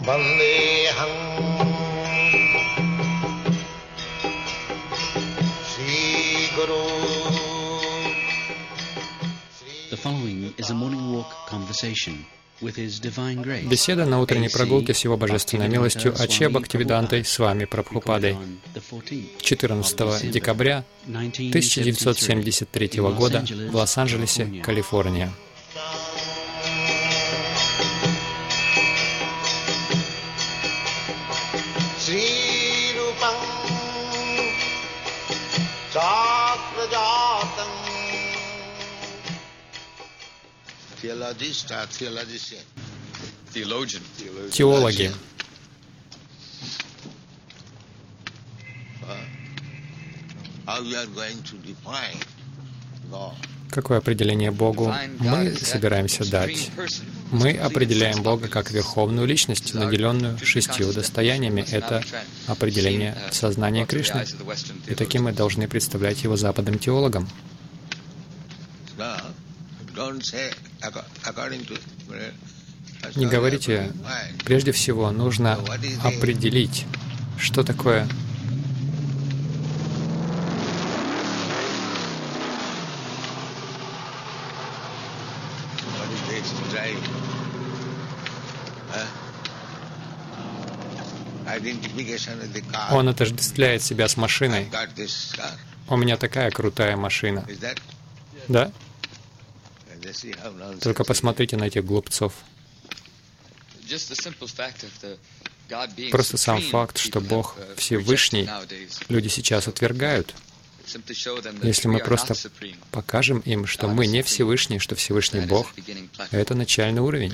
Vandeham Sri Guru. The following is a morning walk conversation with His Divine Grace. Беседа на утренней прогулке с Его Божественной милостью Аче Бхактивидантой с вами Прабхупадой 14 декабря 1973 года в Лос-Анджелесе, Калифорния. Теологи. Какое определение Богу мы собираемся дать? Мы определяем Бога как верховную личность, наделенную 6 достояниями. Это определение сознания Кришны. И таким мы должны представлять Его западным теологам. Не говорите, прежде всего нужно определить, что такое Он отождествляет себя с машиной. У меня такая крутая машина. Да? Только посмотрите на этих глупцов. Просто сам факт, что Бог Всевышний, люди сейчас отвергают. Если мы просто покажем им, что мы не Всевышний, что Всевышний Бог, это начальный уровень.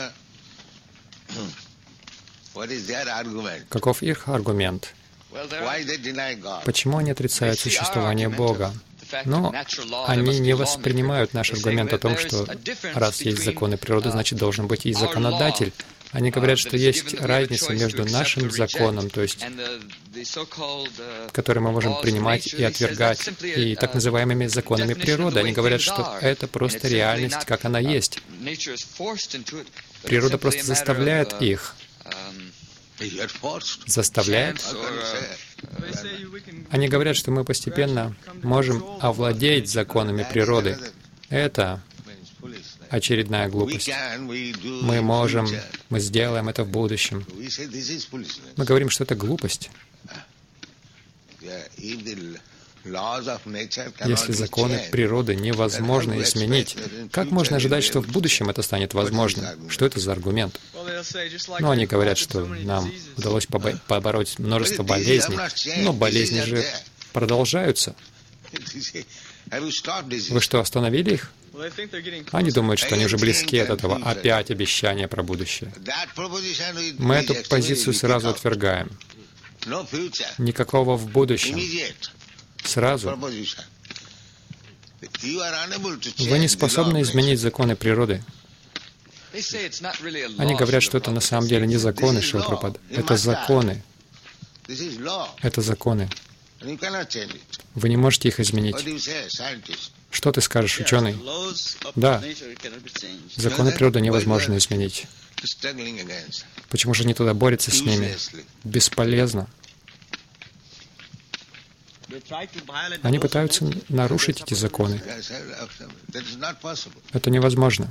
Каков их аргумент? Почему они отрицают существование Бога? Но они не воспринимают наш аргумент о том, что раз есть законы природы, значит, должен быть и законодатель. Они говорят, что есть разница между нашим законом, то есть, который мы можем принимать и отвергать, и так называемыми законами природы. Они говорят, что это просто реальность, как она есть. Природа просто заставляет их. Заставляет? Они говорят, что мы постепенно можем овладеть законами природы. Это очередная глупость. Мы сделаем это в будущем. Мы говорим, что это глупость. Если законы природы невозможно изменить, как можно ожидать, что в будущем это станет возможным? Что это за аргумент? Ну, они говорят, что нам удалось побороть множество болезней, но болезни же продолжаются. Вы что, остановили их? Они думают, что они уже близки от этого. Опять обещание про будущее. Мы эту позицию сразу отвергаем. Никакого в будущем. Сразу. Вы не способны изменить законы природы. Они говорят, что это на самом деле не законы, Шрила Прабхупада. Это законы. Это законы. Вы не можете их изменить. Что ты скажешь, ученый? Да. Законы природы невозможно изменить. Почему же они туда борются с ними? Бесполезно. Они пытаются нарушить эти законы. Это невозможно.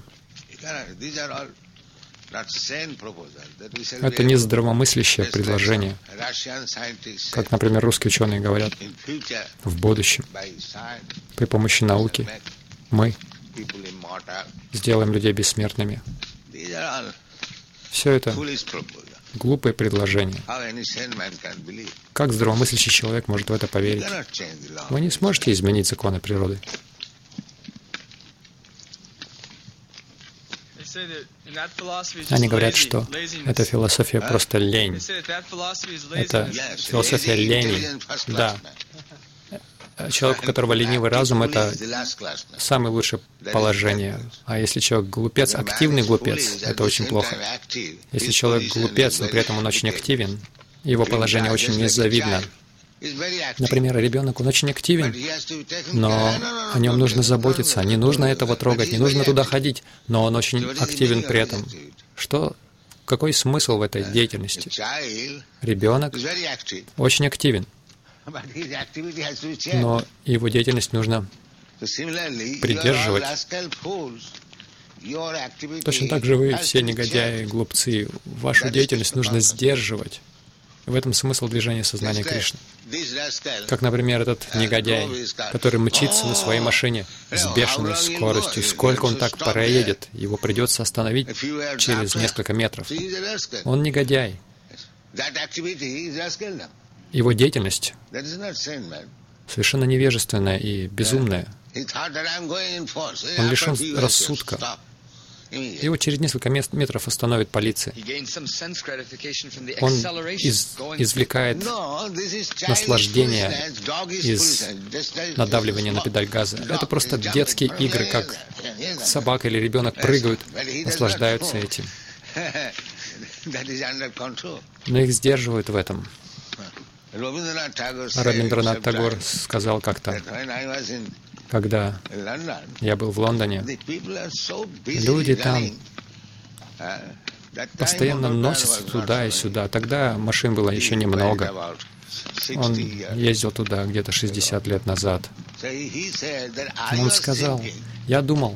Это не здравомыслящее предложение. Как, например, русские ученые говорят, в будущем, при помощи науки, мы сделаем людей бессмертными. Все это глупое предложение. Как здравомыслящий человек может в это поверить? Вы не сможете изменить законы природы. Они говорят, что эта философия просто лень. Это философия лени. Да. Человек, у которого ленивый разум, это самое лучшее положение. А если человек глупец, активный глупец, это очень плохо. Если человек глупец, но при этом он очень активен, его положение очень незавидно. Например, ребенок, он очень активен, но о нем нужно заботиться, не нужно этого трогать, не нужно туда ходить, но он очень активен при этом. какой смысл в этой деятельности? Ребенок очень активен, но его деятельность нужно придерживать. Точно так же вы, все негодяи, глупцы, вашу деятельность нужно сдерживать. В этом смысл движения сознания Кришны. Как, например, этот негодяй, который мчится на своей машине с бешеной скоростью. Сколько он так проедет, его придется остановить через несколько метров. Он негодяй. Его деятельность совершенно невежественная и безумная. Он лишен рассудка. Его через несколько метров остановит полиция. Он извлекает наслаждение из надавливания на педаль газа. Это просто детские игры, как собака или ребенок прыгают, наслаждаются этим. Но их сдерживают в этом. Рабиндранат Тагор сказал как-то, когда я был в Лондоне, люди там постоянно носятся туда и сюда. Тогда машин было еще немного. Он ездил туда где-то 60 лет назад. Он сказал, я думал,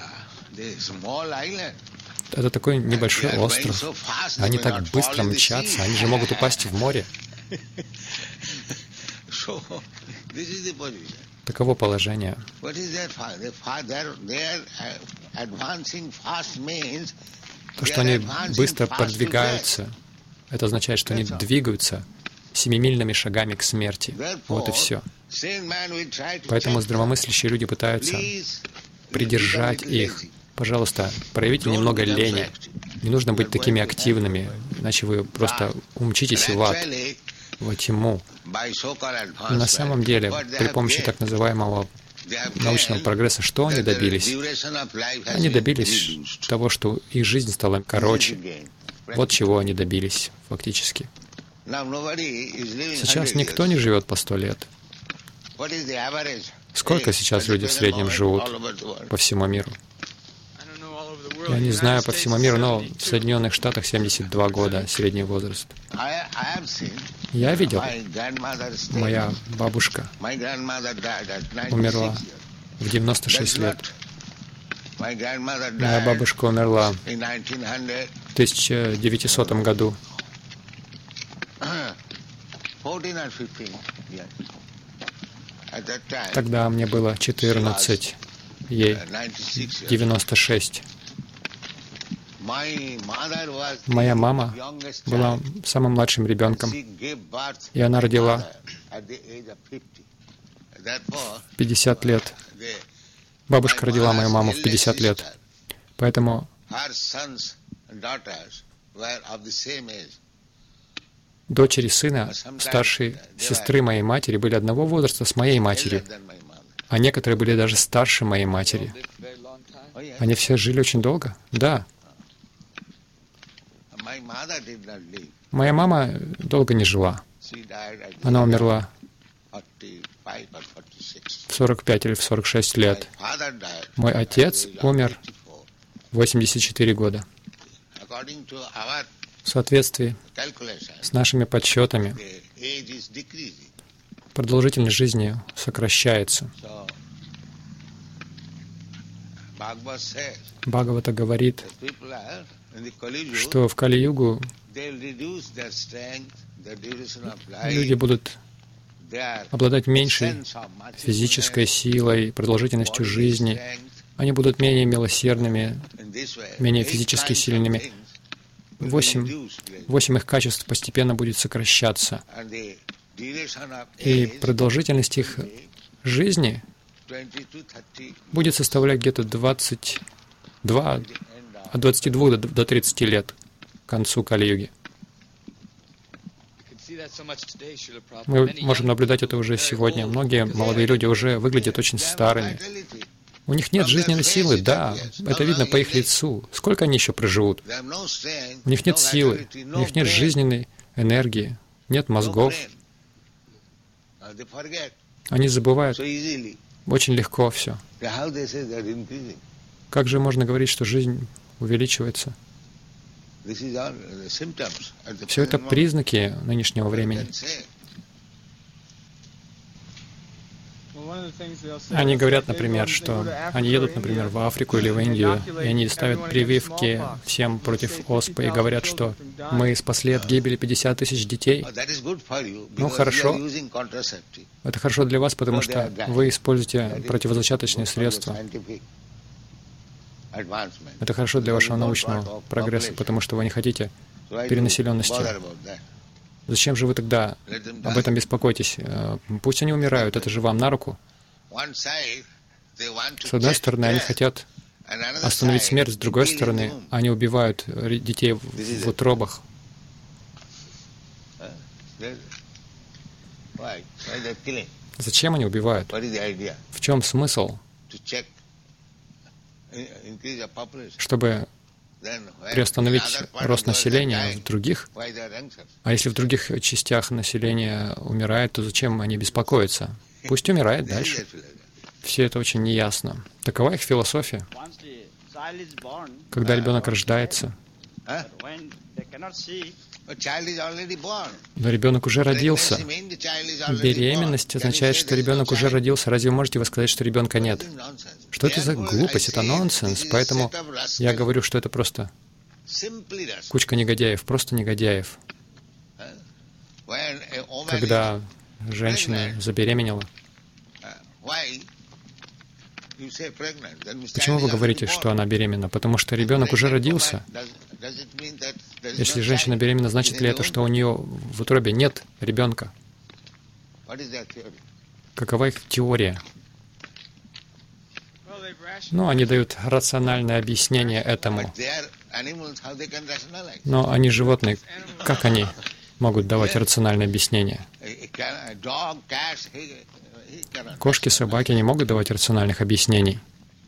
это такой небольшой остров. Они так быстро мчатся, они же могут упасть в море. Таково положение. То, что они быстро продвигаются, это означает, что они двигаются семимильными шагами к смерти. Вот и все. Поэтому здравомыслящие люди пытаются придержать их. Пожалуйста, проявите немного лени. Не нужно быть такими активными, иначе вы просто умчитесь в ад, во тьму. Но на самом деле, при помощи так называемого научного прогресса, что они добились? Они добились того, что их жизнь стала короче. Вот чего они добились фактически. Сейчас никто не живет по 100 лет. Сколько сейчас люди в среднем живут по всему миру? Я не знаю по всему миру, но в Соединенных Штатах 72 года средний возраст. Я видел, моя бабушка умерла в 96 лет. Моя бабушка умерла в 1900 году. Тогда мне было 14, ей 96. Моя мама была самым младшим ребенком, и она родила в 50 лет. Бабушка родила мою маму в 50 лет. Поэтому дочери сына старшей сестры моей матери были одного возраста с моей матерью, а некоторые были даже старше моей матери. Они все жили очень долго? Да. Моя мама долго не жила. Она умерла в 45 или в 46 лет. Мой отец умер в 84 года. В соответствии с нашими подсчетами, продолжительность жизни сокращается. Бхагавата говорит, что в Кали-югу люди будут обладать меньшей физической силой, продолжительностью жизни. Они будут менее милосердными, менее физически сильными. 8 их качеств постепенно будет сокращаться. И продолжительность их жизни будет составлять где-то от 22 до 30 лет к концу Кали-юги. Мы можем наблюдать это уже сегодня. Многие молодые люди уже выглядят очень старыми. У них нет жизненной силы, да, это видно по их лицу. Сколько они еще проживут? У них нет силы, у них нет жизненной энергии, нет мозгов. Они забывают очень легко все. Как же можно говорить, что жизнь увеличивается? Все это признаки нынешнего времени. Они говорят, например, что они едут, например, в Африку или в Индию, и они ставят прививки всем против оспы и говорят, что мы спасли от гибели 50 тысяч детей. Ну, хорошо. Это хорошо для вас, потому что вы используете противозачаточные средства. Это хорошо для вашего научного прогресса, потому что вы не хотите перенаселенности. Зачем же вы тогда об этом беспокойтесь? Пусть они умирают, это же вам на руку. С одной стороны, они хотят остановить смерть, с другой стороны, они убивают детей в утробах. Зачем они убивают? В чем смысл? Чтобы приостановить рост населения в других. А если в других частях населения умирает, то зачем они беспокоятся? Пусть умирает дальше. Все это очень неясно. Такова их философия. Когда ребенок рождается, но ребенок уже родился. Беременность означает, что ребенок уже родился. Разве вы можете сказать, что ребенка нет? Что это за глупость? Это нонсенс. Поэтому я говорю, что это просто кучка негодяев, просто негодяев. Когда женщина забеременела, почему вы говорите, что она беременна? Потому что ребенок уже родился. Если женщина беременна, значит ли это, что у нее в утробе нет ребенка? Какова их теория? Ну, они дают рациональное объяснение этому. Но они животные. Как они могут давать рациональное объяснение? Кошки, собаки не могут давать рациональных объяснений.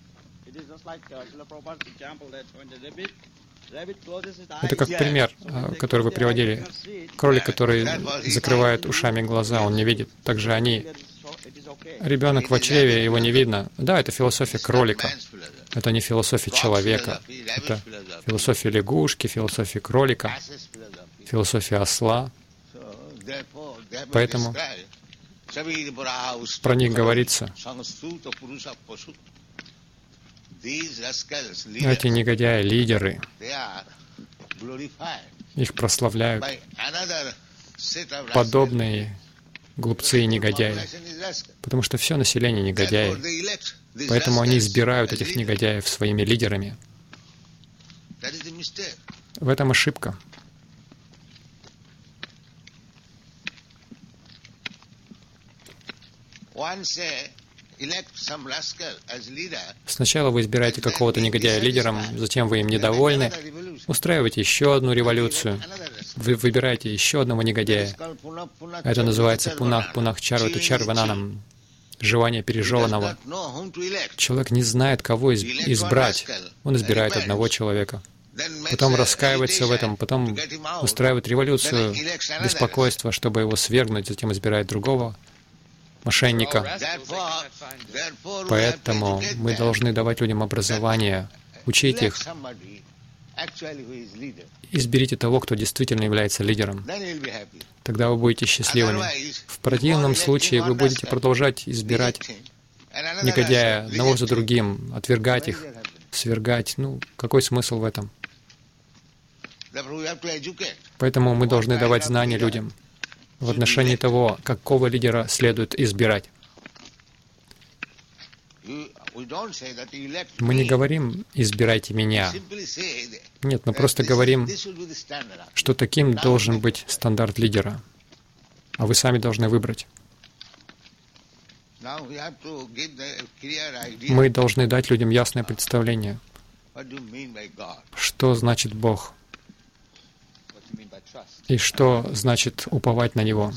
Это как пример, который вы приводили. Кролик, который закрывает ушами глаза, он не видит. Также они... Ребенок в чреве, его не видно. Да, это философия кролика. Это не философия человека. Это философия лягушки, философия кролика, философия осла. Поэтому про них говорится. Эти негодяи, лидеры, их прославляют подобные глупцы и негодяи, потому что все население негодяи. Поэтому они избирают этих негодяев своими лидерами. В этом ошибка. Сначала вы избираете какого-то негодяя лидером, затем вы им недовольны, устраиваете еще одну революцию, вы выбираете еще одного негодяя. Это называется пунах-чарвата чарвананам, желание пережеванного. Человек не знает, кого избрать. Он избирает одного человека. Потом раскаивается в этом, потом устраивает революцию, беспокойство, чтобы его свергнуть, затем избирает другого мошенника. Поэтому мы должны давать людям образование, учить их. Изберите того, кто действительно является лидером. Тогда вы будете счастливыми. В противном случае вы будете продолжать избирать негодяя одного за другим, отвергать их, свергать. Ну, какой смысл в этом? Поэтому мы должны давать знания людям в отношении того, какого лидера следует избирать. Мы не говорим «избирайте меня». Нет, мы просто говорим, что таким должен быть стандарт лидера, а вы сами должны выбрать. Мы должны дать людям ясное представление, что значит Бог, и что значит уповать на Него.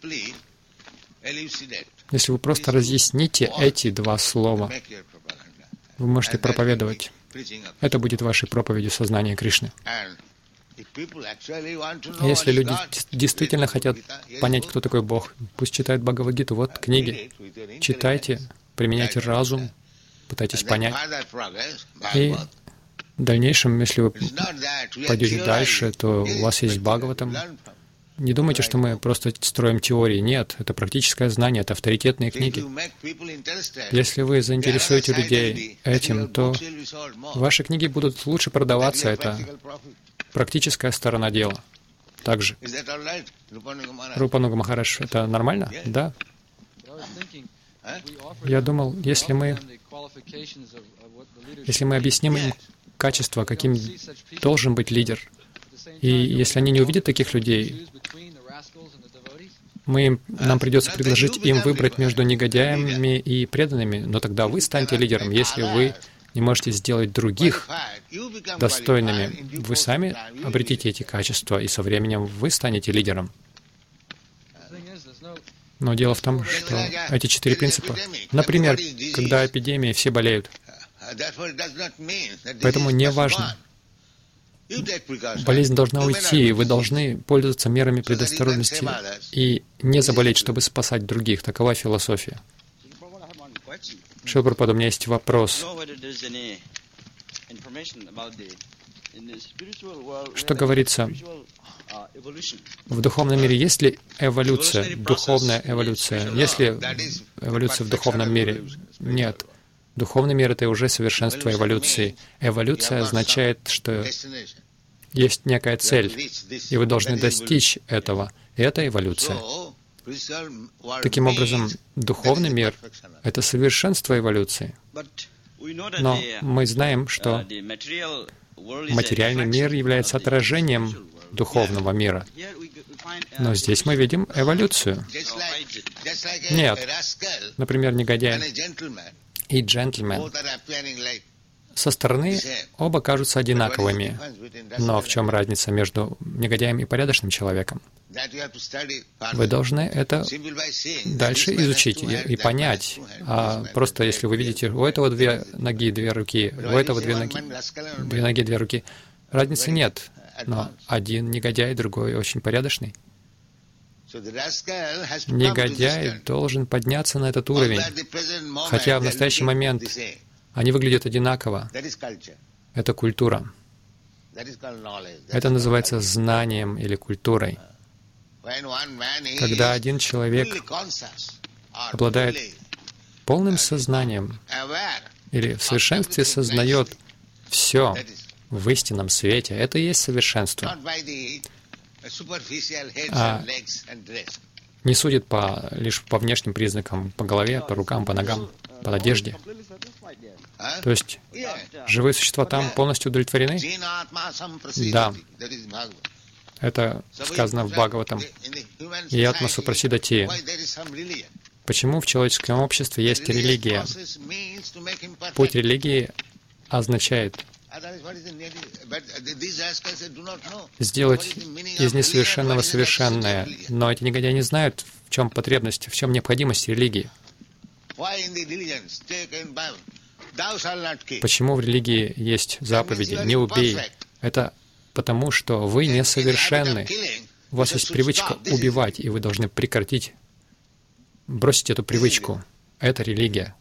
Если вы просто разъясните эти два слова, вы можете проповедовать. Это будет вашей проповедью сознания Кришны. Если люди действительно хотят понять, кто такой Бог, пусть читают Бхагавад-гиту. Вот книги. Читайте, применяйте разум, пытайтесь понять. И В дальнейшем, если вы пойдете дальше, то у вас есть Бхагаватам. Не думайте, что мы просто строим теории. Нет, это практическое знание, это авторитетные книги. Если вы заинтересуете людей этим, то ваши книги будут лучше продаваться. Это практическая сторона дела. Также. Рупануга Махарадж, это нормально? Да. Я думал, если мы объясним им качество, каким должен быть лидер, и если они не увидят таких людей, нам придется предложить им выбрать между негодяями и преданными, но тогда вы станете лидером. Если вы не можете сделать других достойными, вы сами обретите эти качества, и со временем вы станете лидером. Но дело в том, что эти 4 принципа, например, когда эпидемия, все болеют, поэтому не важно. Болезнь должна уйти, вы должны пользоваться мерами предосторожности и не заболеть, чтобы спасать других. Такова философия. Шрила Прабхупада, у меня есть вопрос. Что говорится, в духовном мире есть ли эволюция, духовная эволюция? Есть ли эволюция в духовном мире? Нет. Духовный мир — это уже совершенство эволюции. Эволюция означает, что есть некая цель, и вы должны достичь этого. И это эволюция. Таким образом, духовный мир — это совершенство эволюции. Но мы знаем, что материальный мир является отражением духовного мира. Но здесь мы видим эволюцию. Нет. Например, негодяй и джентльмен. Со стороны оба кажутся одинаковыми. Но в чем разница между негодяем и порядочным человеком? Вы должны это дальше изучить и понять. А просто если вы видите, у этого 2 ноги, 2 руки, у этого 2 ноги, 2 руки, разницы нет. Но один негодяй, другой очень порядочный. Негодяй должен подняться на этот уровень, хотя в настоящий момент они выглядят одинаково. Это культура. Это называется знанием или культурой. Когда один человек обладает полным сознанием или в совершенстве сознает все в истинном свете, это и есть совершенство. Не судит лишь по внешним признакам, по голове, по рукам, по ногам, по одежде. То есть живые существа там полностью удовлетворены? Да. Это сказано в Бхагаватам. И Атма Супрасидати. Почему в человеческом обществе есть религия? Путь религии означает сделать из несовершенного совершенное. Но эти негодяи не знают, в чем потребность, в чем необходимость религии. Почему в религии есть заповеди «не убей»? Это потому, что вы несовершенны. У вас есть привычка убивать, и вы должны прекратить, бросить эту привычку. Это религия.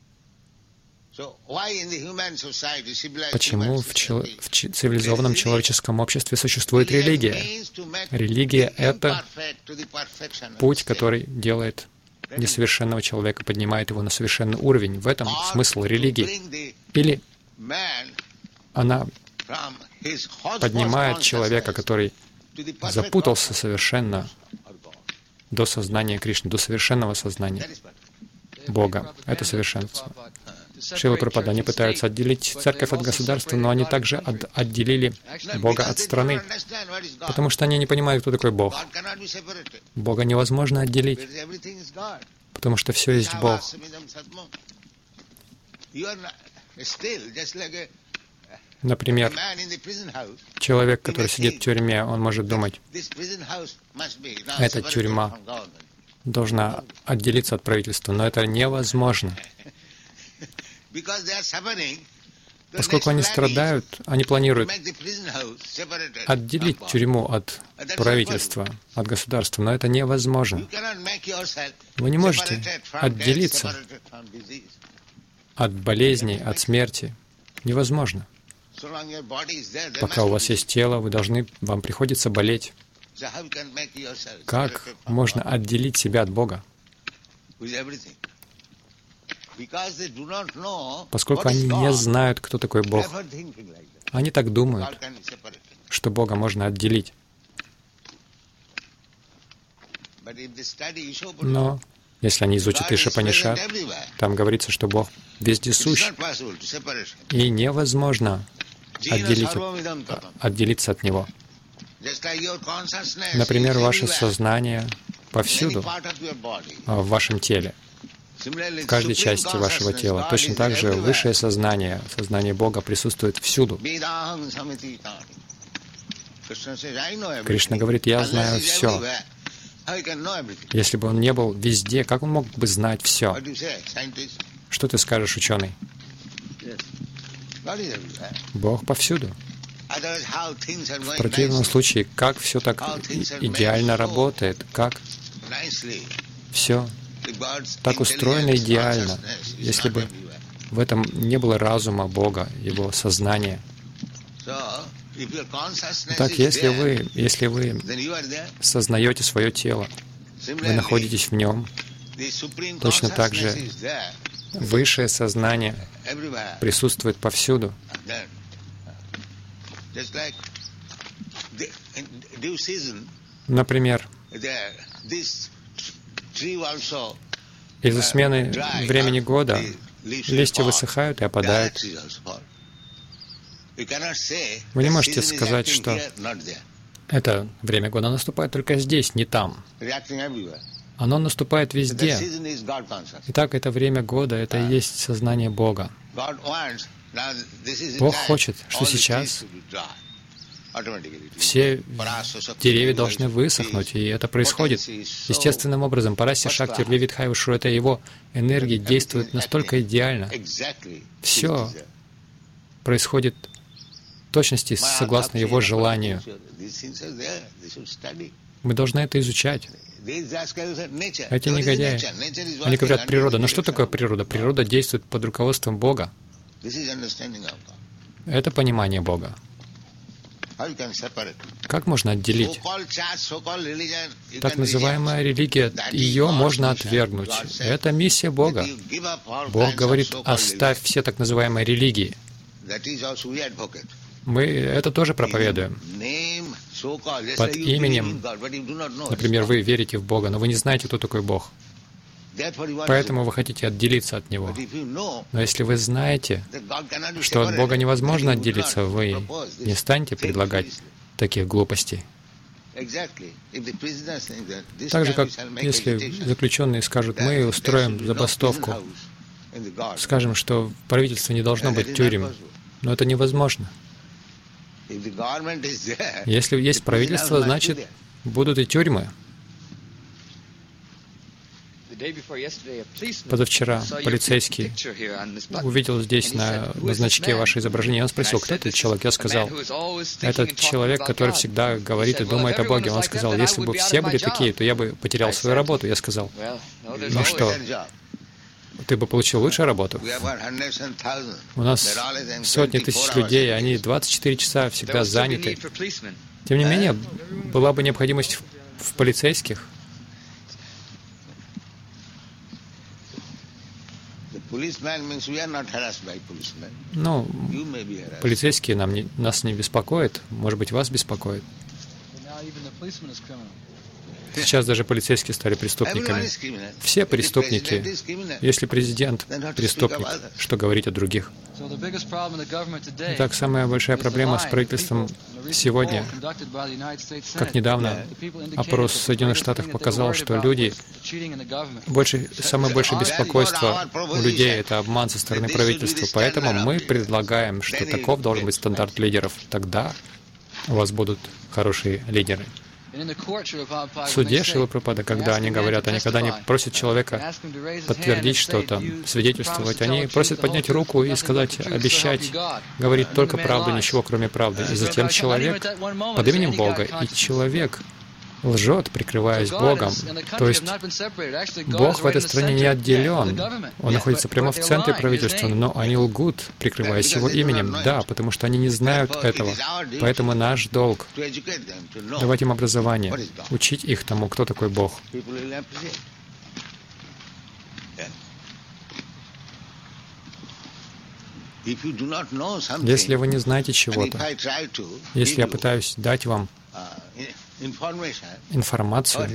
Почему в цивилизованном человеческом обществе существует религия? Религия — это путь, который делает несовершенного человека, поднимает его на совершенный уровень. В этом смысл религии. Или она поднимает человека, который запутался совершенно до сознания Кришны, до совершенного сознания Бога. Это совершенство. Шрила Прабхупада, они пытаются отделить церковь от государства, но они также отделили Бога от страны, потому что они не понимают, кто такой Бог. Бога невозможно отделить, потому что все есть Бог. Например, человек, который сидит в тюрьме, он может думать, эта тюрьма должна отделиться от правительства, но это невозможно. Поскольку они страдают, они планируют отделить тюрьму от правительства, от государства, но это невозможно. Вы не можете отделиться от болезней, от смерти. Невозможно. Пока у вас есть тело, вам приходится болеть. Как можно отделить себя от Бога? Поскольку они не знают, кто такой Бог. Они так думают, что Бога можно отделить. Но если они изучат Ишупанишад, там говорится, что Бог везде сущ, и невозможно отделиться от Него. Например, ваше сознание повсюду, в вашем теле, в каждой части вашего тела. Точно так же высшее сознание, сознание Бога присутствует всюду. Кришна говорит, я знаю все. Если бы Он не был везде, как Он мог бы знать все? Что ты скажешь, ученый? Бог повсюду. В противном случае, как все так идеально работает, как все так устроено идеально, если бы в этом не было разума Бога, Его сознания. Так, если вы сознаете свое тело, вы находитесь в нем, точно так же высшее сознание присутствует повсюду. Например, из-за смены времени года листья высыхают и опадают. Вы не можете сказать, что это время года наступает только здесь, не там. Оно наступает везде. Итак, это время года, это и есть сознание Бога. Бог хочет, что сейчас все деревья должны высохнуть, и это происходит естественным образом. Параси Шакти Вивидхайвашу, это его энергия действует настолько идеально. Все происходит в точности согласно его желанию. Мы должны это изучать. Эти негодяи, они говорят, природа. Но что такое природа? Природа действует под руководством Бога. Это понимание Бога. Как можно отделить? Так называемая религия, ее можно отвергнуть. Это миссия Бога. Бог говорит, оставь все так называемые религии. Мы это тоже проповедуем. Под именем, например, вы верите в Бога, но вы не знаете, кто такой Бог. Поэтому вы хотите отделиться от Него. Но если вы знаете, что от Бога невозможно отделиться, вы не станете предлагать таких глупостей. Так же, как если заключенные скажут, мы устроим забастовку, скажем, что в правительстве не должно быть тюрем, но это невозможно. Если есть правительство, значит, будут и тюрьмы. Позавчера полицейский увидел здесь на значке ваше изображение. Он спросил, кто этот человек? Я сказал, этот человек, который всегда говорит и думает о Боге. Он сказал, если бы все были такие, то я бы потерял свою работу. Я сказал, ну что, ты бы получил лучшую работу? У нас сотни тысяч людей, они 24 часа всегда заняты. Тем не менее, была бы необходимость в полицейских. Ну, полицейские нас не беспокоят, может быть, вас беспокоит. Сейчас даже полицейские стали преступниками. Все преступники. Если президент преступник, что говорить о других? Итак, самая большая проблема с правительством сегодня, как недавно опрос в Соединенных Штатах показал, что люди, самое большее беспокойство у людей — это обман со стороны правительства. Поэтому мы предлагаем, что таков должен быть стандарт лидеров. Тогда у вас будут хорошие лидеры. В суде Шрила Прабхупада, когда они говорят, они когда они просят человека подтвердить что-то, свидетельствовать, они просят поднять руку и сказать, обещать, говорить только правду, ничего кроме правды. И затем человек под именем Бога, и человек лжет, прикрываясь Богом. То есть Бог в этой стране не отделен. Он находится прямо в центре правительства, но они лгут, прикрываясь Его именем. Да, потому что они не знают этого. Поэтому наш долг — давать им образование, учить их тому, кто такой Бог. Если вы не знаете чего-то, если я пытаюсь дать вам информацию,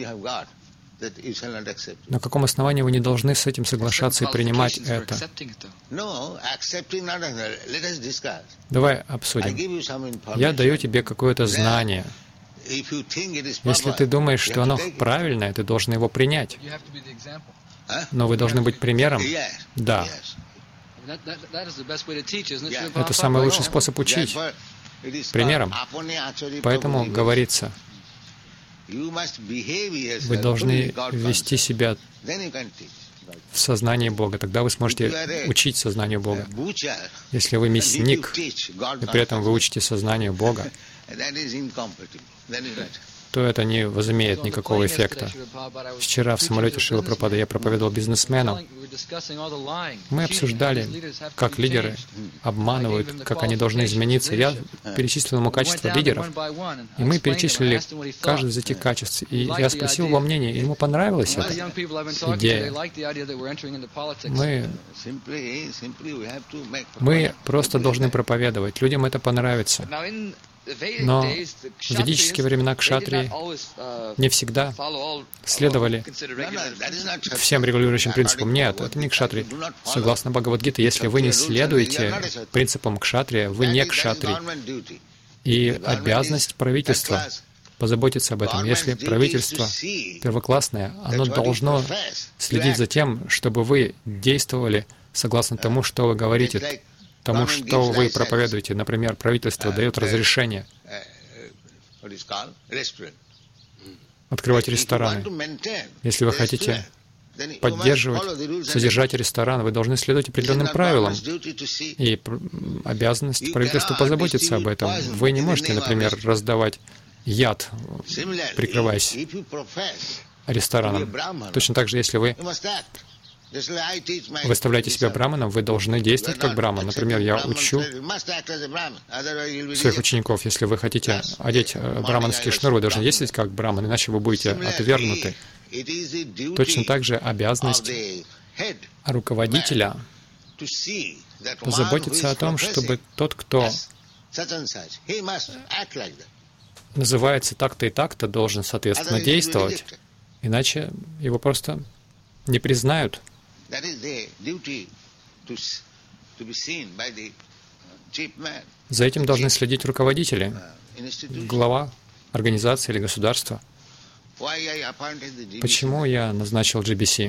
на каком основании вы не должны с этим соглашаться и принимать это? Давай обсудим. Я даю тебе какое-то знание. Если ты думаешь, что оно правильное, ты должен его принять. Но вы должны быть примером. Да. Это самый лучший способ учить. Примером. Поэтому говорится, вы должны вести себя в сознании Бога. Тогда вы сможете учить сознанию Бога. Если вы мясник, и при этом вы учите сознанию Бога, то это не возымеет никакого эффекта. Вчера в самолете Шрила Прабхупады я проповедовал бизнесменам. Мы обсуждали, как лидеры обманывают, как они должны измениться. Я перечислил ему качества лидеров, и мы перечислили каждое из этих качеств. И я спросил его мнение, и ему понравилась эта идея. Мы просто должны проповедовать. Людям это понравится. Но в ведические времена кшатрии не всегда следовали всем регулирующим принципам. Нет, это не кшатрии. Согласно Бхагавад-гите, если вы не следуете принципам кшатрия, вы не кшатрий. И обязанность правительства позаботиться об этом. Если правительство первоклассное, оно должно следить за тем, чтобы вы действовали согласно тому, что вы говорите, тому, что вы проповедуете. Например, правительство дает разрешение открывать рестораны. Если вы хотите поддерживать, содержать ресторан, вы должны следовать определенным правилам. И обязанность правительства позаботиться об этом. Вы не можете, например, раздавать яд, прикрываясь рестораном. Точно так же, если вы выставляете себя браманом, вы должны действовать как браман. Например, я учу своих учеников, если вы хотите одеть браманский шнур, вы должны действовать как браман, иначе вы будете отвергнуты. Точно так же обязанность руководителя позаботиться о том, чтобы тот, кто называется так-то и так-то, должен, соответственно, действовать, иначе его просто не признают. За этим должны следить руководители, глава организации или государства. Почему я назначил GBC?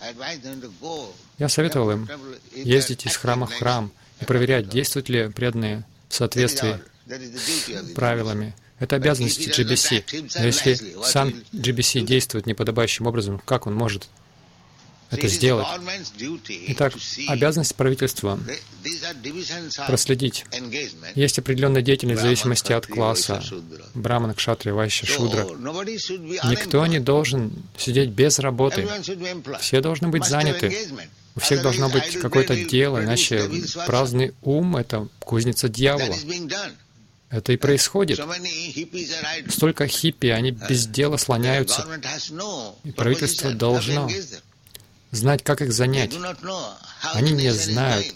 Я советовал им ездить из храма в храм и проверять, действуют ли преданные в соответствии с правилами. Это обязанность GBC. Но если сам GBC действует неподобающим образом, как он может это сделать? Итак, обязанность правительства проследить. Есть определенная деятельность в зависимости от класса. Брамана, кшатрия, вайшья, шудра. Никто не должен сидеть без работы. Все должны быть заняты. У всех должно быть какое-то дело, иначе праздный ум — это кузница дьявола. Это и происходит. Столько хиппи, они без дела слоняются. И правительство должно знать, как их занять. Они не знают,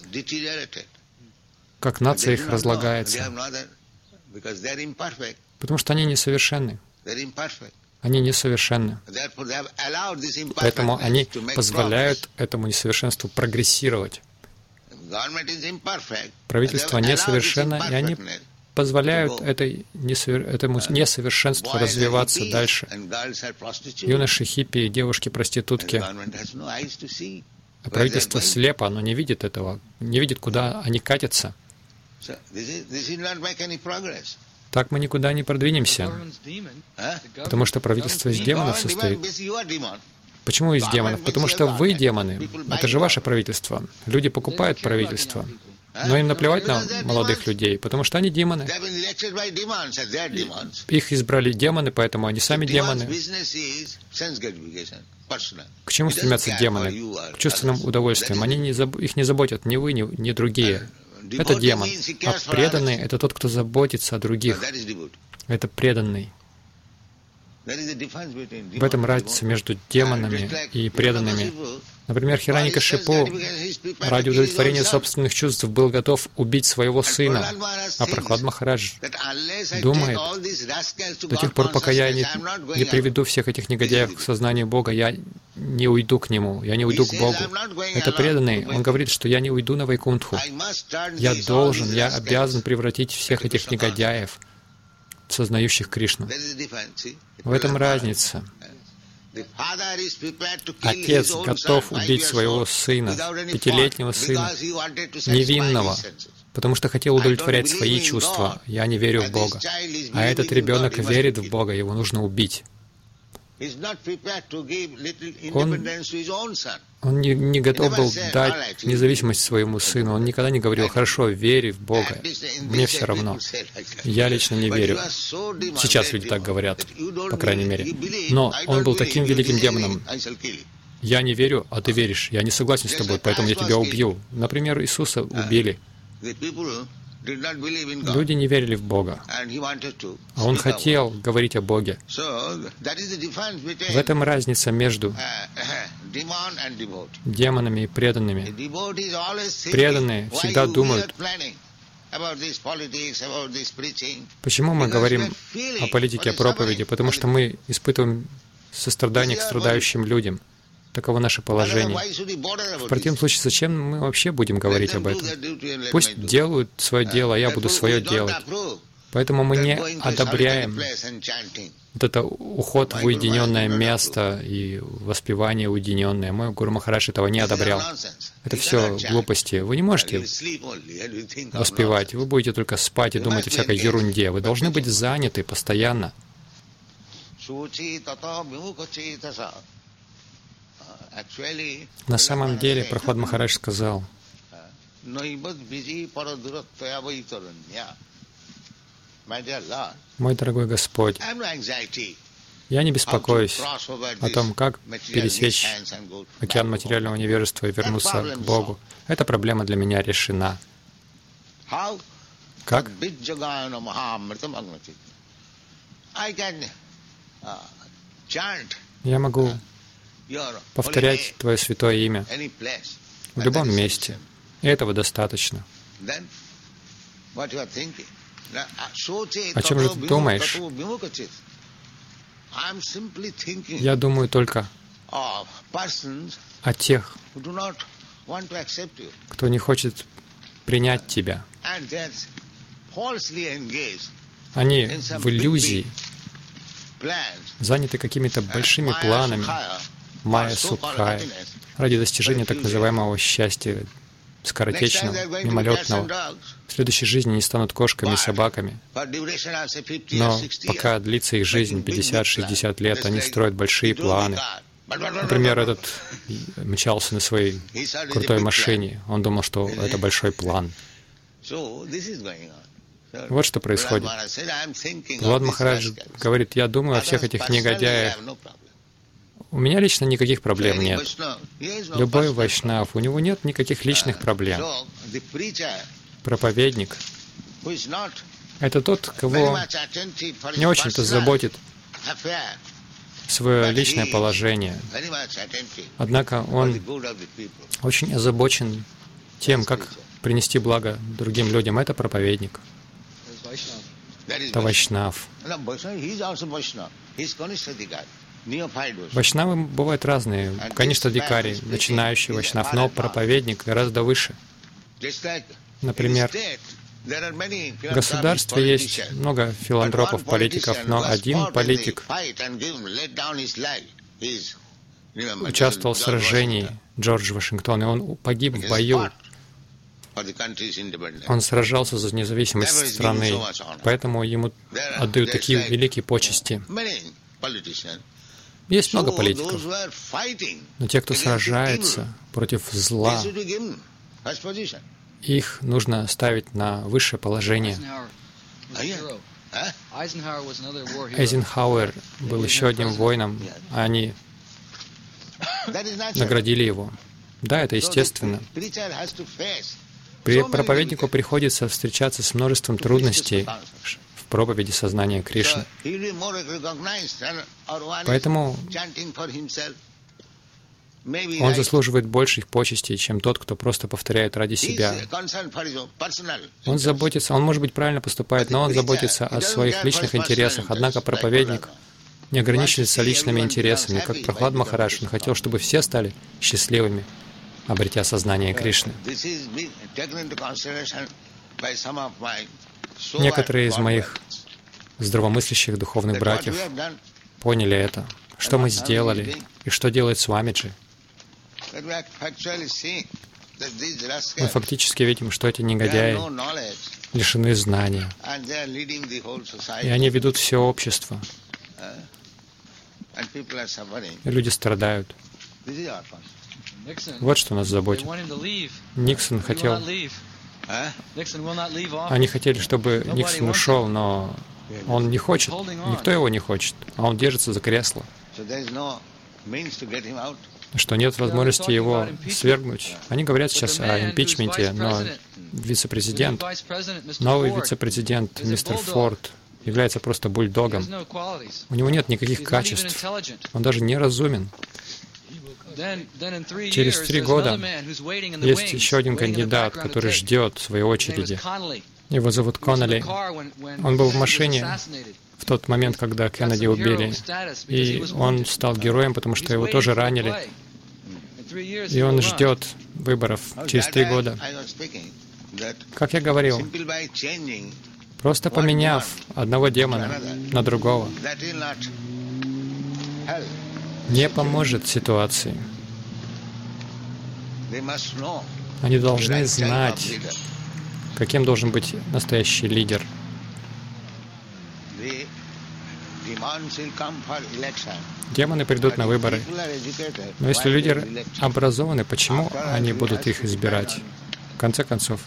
как нация их разлагается. Потому что они несовершенны. Они несовершенны. Поэтому они позволяют этому несовершенству прогрессировать. Правительство несовершенно, и они позволяют этому несовершенству развиваться дальше. Юноши, хиппи, девушки-проститутки. А правительство слепо, оно не видит этого, не видит, куда они катятся. Так мы никуда не продвинемся, потому что правительство из демонов состоит. Почему из демонов? Потому что вы демоны. Это же ваше правительство. Люди покупают правительство. Но им наплевать на молодых людей, потому что они демоны. Их избрали демоны, поэтому они сами демоны. К чему стремятся демоны? К чувственным удовольствиям. Их не заботят ни вы, ни другие. Это демон. А преданный — это тот, кто заботится о других. Это преданный. В этом разница между демонами и преданными. Например, Хираньякашипу ради удовлетворения собственных чувств был готов убить своего сына. А Прахлад Махарадж думает, до тех пор, пока я не приведу всех этих негодяев к сознанию Бога, я не уйду к Нему, я не уйду к Богу. Это преданный. Он говорит, что я не уйду на Вайкунтху. Я обязан превратить всех этих негодяев, сознающих Кришну. В этом разница. Отец готов убить своего сына, 5-летнего сына, невинного, потому что хотел удовлетворять свои чувства. Я не верю в Бога. А этот ребенок верит в Бога, его нужно убить. Он не готов был дать независимость своему сыну. Он никогда не говорил: «Хорошо, верь в Бога, мне все равно». Я лично не верю. Сейчас люди так говорят, по крайней мере. Но он был таким великим демоном. Я не верю, а ты веришь. Я не согласен с тобой, поэтому я тебя убью. Например, Иисуса убили. Люди не верили в Бога, а Он хотел говорить о Боге. В этом разница между демонами и преданными. Преданные всегда думают, почему мы говорим о политике, о проповеди? Потому что мы испытываем сострадание к страдающим людям. Таково наше положение. В противном случае, зачем мы вообще будем говорить об этом? Пусть делают свое дело, а я буду свое делать. Поэтому мы не одобряем вот это уход в уединенное место и воспевание уединенное. Мой Гуру Махарадж этого не одобрял. Это все глупости. Вы не можете воспевать. Вы будете только спать и думать о всякой ерунде. Вы должны быть заняты постоянно. На самом деле, Прахлад Махарадж сказал: «Мой дорогой Господь, я не беспокоюсь о том, как пересечь океан материального невежества и вернуться к Богу. Эта проблема для меня решена». Как? Я могу повторять Твое святое имя в любом месте. И этого достаточно. О чем же ты думаешь? Я думаю только о тех, кто не хочет принять Тебя. Они в иллюзии заняты какими-то большими планами, майя сукхая, ради достижения так называемого счастья, скоротечного, мимолетного. В следующей жизни они станут кошками и собаками. Но пока длится их жизнь, 50-60 лет, они строят большие планы. Например, этот мчался на своей крутой машине. Он думал, что это большой план. Вот что происходит. Прахлад Махарадж говорит: «Я думаю о всех этих негодяях. У меня лично никаких проблем нет. Любой вайшнав, у него нет никаких личных проблем. Проповедник — это тот, кого не очень-то заботит свое личное положение. Однако он очень озабочен тем, как принести благо другим людям. Это проповедник. Это вайшнав. Вайшнавы бывают разные. Конечно, дикари, начинающий вайшнав, но проповедник гораздо выше. Например, в государстве есть много филантропов, политиков, но один политик участвовал в сражении, Джордж Вашингтон, и он погиб в бою. Он сражался за независимость страны, поэтому ему отдают такие великие почести. Есть много политиков, но те, кто сражается против зла, их нужно ставить на высшее положение. Эйзенхауэр был еще одним воином, а они наградили его. Да, это естественно. Проповеднику приходится встречаться с множеством трудностей в проповеди сознания Кришны. Поэтому он заслуживает больших почестей, чем тот, кто просто повторяет ради себя. Он заботится, он, может быть, правильно поступает, но он заботится о своих личных интересах. Однако проповедник не ограничивается личными интересами. Как Прахлад Махарадж, он хотел, чтобы все стали счастливыми, обретя сознание Кришны. Некоторые из моих здравомыслящих духовных братьев поняли это. Что мы сделали и что делает Свамиджи? Мы фактически видим, что эти негодяи лишены знания, и они ведут все общество, и люди страдают. Вот что нас заботит. Никсон хотел... Они хотели, чтобы Никсон ушел, но он не хочет. Никто его не хочет, а он держится за кресло. Что нет возможности его свергнуть. Они говорят сейчас о импичменте, но вице-президент, новый вице-президент мистер Форд является просто бульдогом. У него нет никаких качеств. Он даже не разумен. Через 3 года есть еще один кандидат, который ждет своей очереди. Его зовут Коннелли. Он был в машине в тот момент, когда Кеннеди убили. И он стал героем, потому что его тоже ранили. И он ждет выборов через 3 года. Как я говорил, просто поменяв одного демона на другого, не поможет ситуации. Они должны знать, каким должен быть настоящий лидер. Демоны придут на выборы. Но если люди образованы, почему они будут их избирать? В конце концов,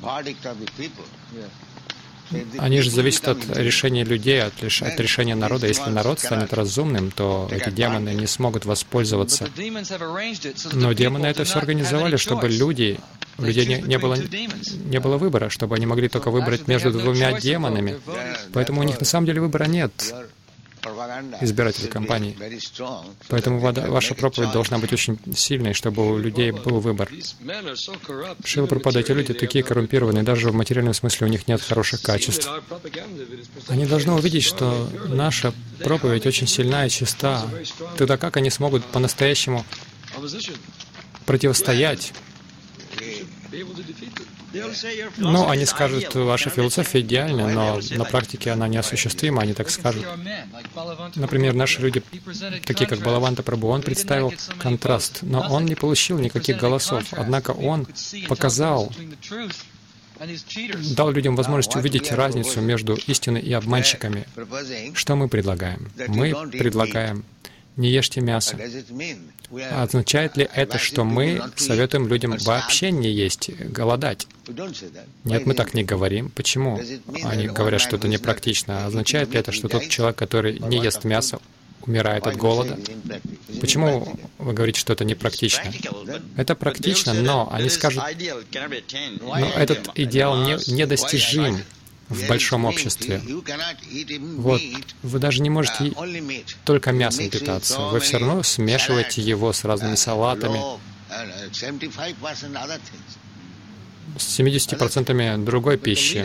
они же зависят от решения людей, от решения народа. Если народ станет разумным, то эти демоны не смогут воспользоваться. Но демоны это все организовали, чтобы у людей не было выбора, чтобы они могли только выбрать между 2 демонами. Поэтому у них на самом деле выбора нет, избирателей компании. Поэтому ваша проповедь должна быть очень сильной, чтобы у людей был выбор. Шрила Прабхупада, эти люди такие коррумпированные, даже в материальном смысле у них нет хороших качеств. Они должны увидеть, что наша проповедь очень сильна и чиста. Тогда как они смогут по-настоящему противостоять? Ну, они скажут, ваша философия идеальна, но на практике она неосуществима, они так скажут. Например, наши люди, такие как Балаванта Прабху, он представил контраст, но он не получил никаких голосов. Однако он показал, дал людям возможность увидеть разницу между истиной и обманщиками. Что мы предлагаем? Мы предлагаем: не ешьте мясо. А означает ли это, что мы советуем людям вообще не есть, голодать? Нет, мы так не говорим. Почему? Они говорят, что это непрактично. А означает ли это, что тот человек, который не ест мясо, умирает от голода? Почему вы говорите, что это непрактично? Это практично, но они скажут, но этот идеал недостижим в большом обществе. Вот, вы даже не можете только мясом питаться. Вы все равно смешиваете его с разными салатами, с 70% другой пищи.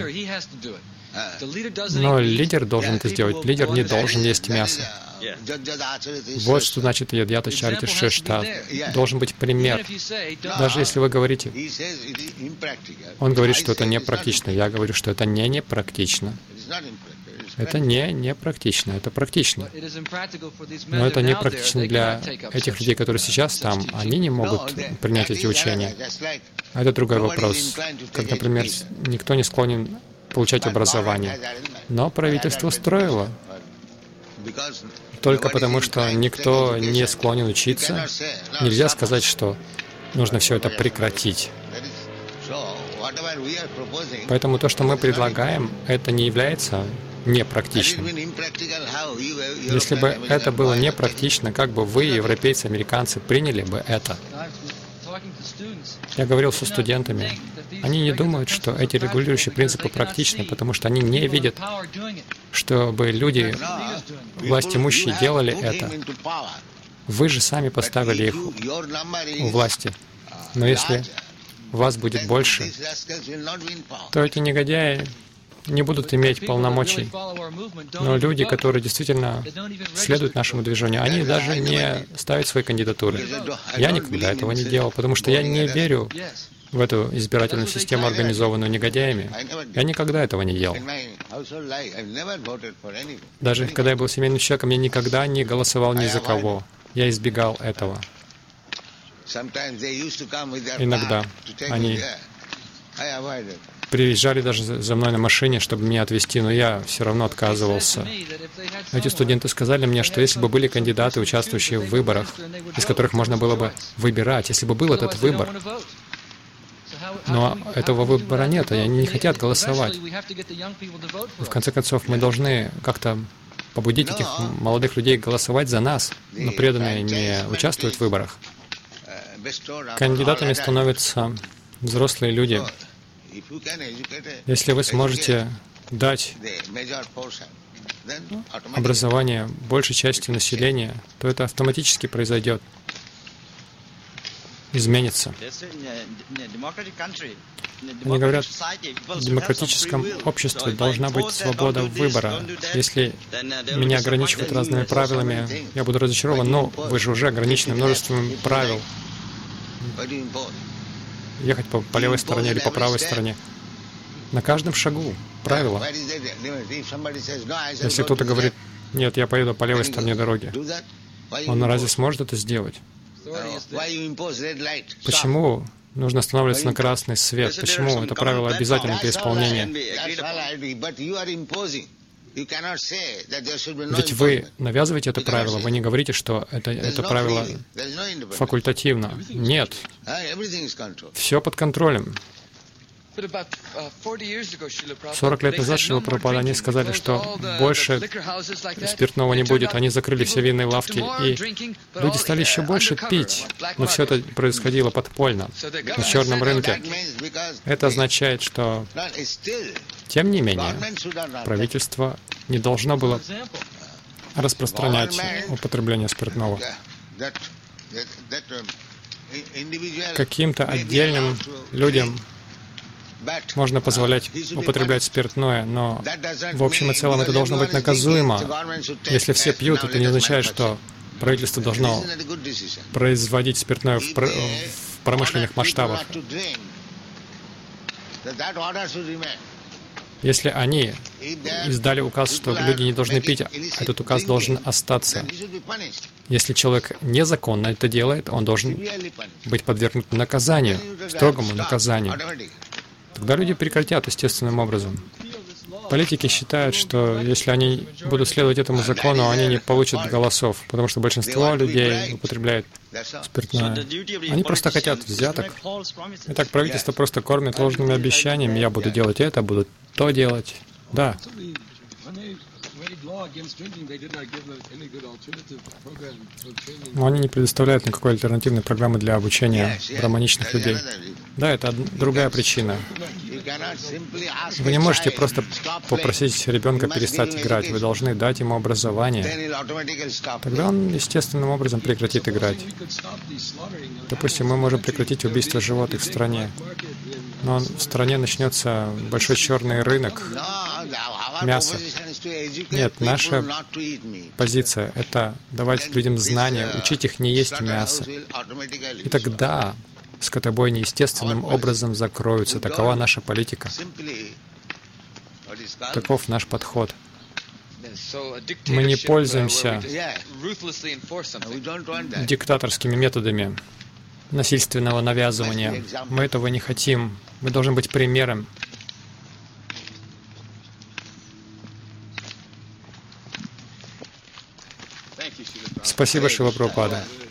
Но лидер должен это сделать. Лидер не должен есть мясо. Вот что значит ядьята чарити шишта. Должен быть пример. Даже если вы говорите, он говорит, что это непрактично. Я говорю, что это не непрактично. Это не непрактично, это практично. Но это непрактично для этих людей, которые сейчас там. Они не могут принять эти учения. А это другой вопрос. Как, например, никто не склонен получать образование. Но правительство строило. Только потому, что никто не склонен учиться, нельзя сказать, что нужно все это прекратить. Поэтому то, что мы предлагаем, это не является непрактичным. Если бы это было непрактично, как бы вы, европейцы, американцы, приняли бы это? Я говорил со студентами. Они не думают, что эти регулирующие принципы практичны, потому что они не видят, чтобы люди, власть имущие, делали это. Вы же сами поставили их у власти. Но если вас будет больше, то эти негодяи не будут иметь полномочий. Но люди, которые действительно следуют нашему движению, они даже не ставят свои кандидатуры. Я никогда этого не делал, потому что я не верю в эту избирательную систему, организованную негодяями. Я никогда этого не делал. Даже когда я был семейным человеком, я никогда не голосовал ни за кого. Я избегал этого. Иногда они приезжали даже за мной на машине, чтобы меня отвезти, но я все равно отказывался. Эти студенты сказали мне, что если бы были кандидаты, участвующие в выборах, из которых можно было бы выбирать, если бы был этот выбор, но этого выбора нет, и они не хотят голосовать. И в конце концов, мы должны как-то побудить этих молодых людей голосовать за нас, но преданные не участвуют в выборах. Кандидатами становятся взрослые люди. Если вы сможете дать образование большей части населения, то это автоматически произойдет, изменится. Они говорят, в демократическом обществе должна быть свобода выбора. Если меня ограничивают разными правилами, я буду разочарован. Но вы же уже ограничены множеством правил. Ехать по левой стороне или по правой стороне. На каждом шагу правила. Если кто-то говорит, нет, я поеду по левой стороне дороги, он разве сможет это сделать? Почему нужно останавливаться на красный свет? Почему это правило обязательно для исполнения? Ведь вы навязываете это правило, вы не говорите, что это правило факультативно. Нет. Все под контролем. 40 лет назад Шрила Прабхупада, они сказали, что больше спиртного не будет. Они закрыли все винные лавки, и люди стали еще больше пить. Но все это происходило подпольно, на черном рынке. Это означает, что, тем не менее, правительство не должно было распространять употребление спиртного. Каким-то отдельным людям можно позволять употреблять спиртное, но в общем и целом это должно быть наказуемо. Если все пьют, это не означает, что правительство должно производить спиртное в промышленных масштабах. Если они издали указ, что люди не должны пить, этот указ должен остаться. Если человек незаконно это делает, он должен быть подвергнут наказанию, строгому наказанию. Тогда люди прекратят естественным образом. Политики считают, что если они будут следовать этому закону, они не получат голосов, потому что большинство людей употребляет спиртное. Они просто хотят взяток. Итак, правительство просто кормит ложными обещаниями. Я буду делать это, буду то делать. Да. Но они не предоставляют никакой альтернативной программы для обучения браманичных людей. Да, это другая причина. Вы не можете просто попросить ребенка перестать играть. Вы должны дать ему образование. Тогда он естественным образом прекратит играть. Допустим, мы можем прекратить убийство животных в стране. Но в стране начнется большой черный рынок мяса. Нет, наша позиция — это давать людям знания, учить их не есть мясо. И тогда скотобойни естественным образом закроются. Такова наша политика. Таков наш подход. Мы не пользуемся диктаторскими методами насильственного навязывания. Мы этого не хотим. Мы должны быть примером. Спасибо, Шрила Прабхупада.